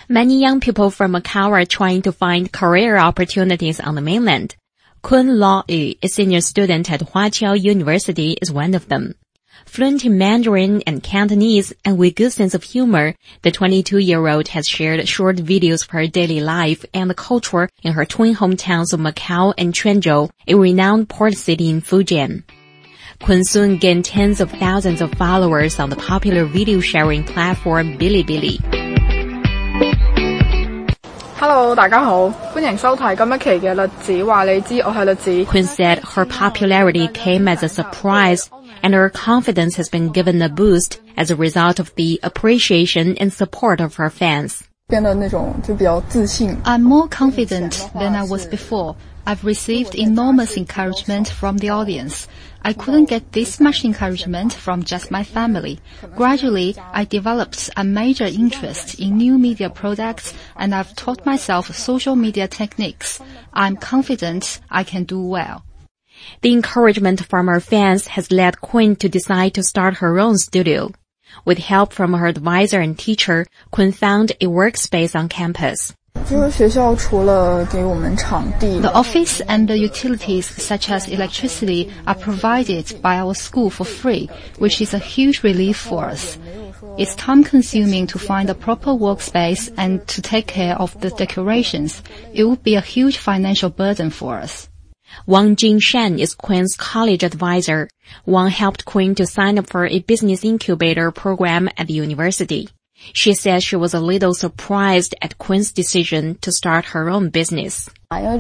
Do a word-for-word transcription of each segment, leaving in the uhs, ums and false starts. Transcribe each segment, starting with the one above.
Many young people from Macau are trying to find career opportunities on the mainland. Kun Law Yu, a senior student at Huaqiao University, is one of them. Fluent in Mandarin and Cantonese and with good sense of humor, the twenty-two-year-old has shared short videos of her daily life and the culture in her twin hometowns of Macau and Quanzhou, a renowned port city in Fujian. Kun soon gained tens of thousands of followers on the popular video-sharing platform Bilibili. Hello, 大家好，歡迎收睇今一期嘅栗子話你知，我係栗子。 Kun said her popularity came as a surprise, and her confidence has been given a boost as a result of the appreciation and support of her fans. 變得那種就比較自信。 I'm more confident than I was before. I've received enormous encouragement from the audience. I couldn't get this much encouragement from just my family. Gradually, I developed a major interest in new media products, and I've taught myself social media techniques. I'm confident I can do well. The encouragement from her fans has led Kun to decide to start her own studio. With help from her advisor and teacher, Kun found a workspace on campus. 就是学校除了给我们场地 The office and the utilities such as electricity are provided by our school for free, which is a huge relief for us. It's time-consuming to find a proper workspace and to take care of the decorations. It would be a huge financial burden for us. Wang Jinshan is Kun's college advisor. Wang helped Kun to sign up for a business incubator program at the university. She says she was a little surprised at Kun's decision to start her own business.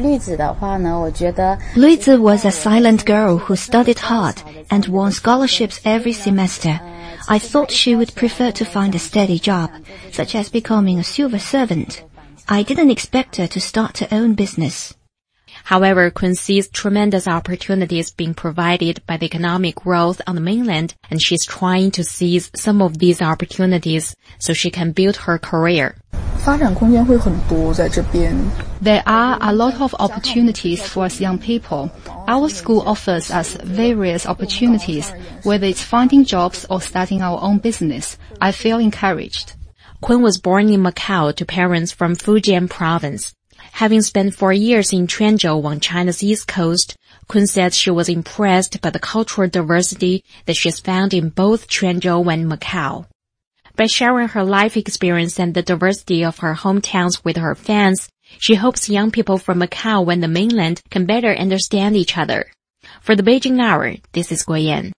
Luizi was a silent girl who studied hard and won scholarships every semester. I thought she would prefer to find a steady job, such as becoming a civil servant. I didn't expect her to start her own business. However, Kun sees tremendous opportunities being provided by the economic growth on the mainland, and she's trying to seize some of these opportunities so she can build her career. 发展空间会很多在这边。 There are a lot of opportunities for us young people. Our school offers us various opportunities, whether it's finding jobs or starting our own business. I feel encouraged. Kun was born in Macau to parents from Fujian province. Having spent four years in Quanzhou on China's east coast, Kun said she was impressed by the cultural diversity that she's found in both Quanzhou and Macau. By sharing her life experience and the diversity of her hometowns with her fans, she hopes young people from Macau and the mainland can better understand each other. For the Beijing Hour, this is Guoyan.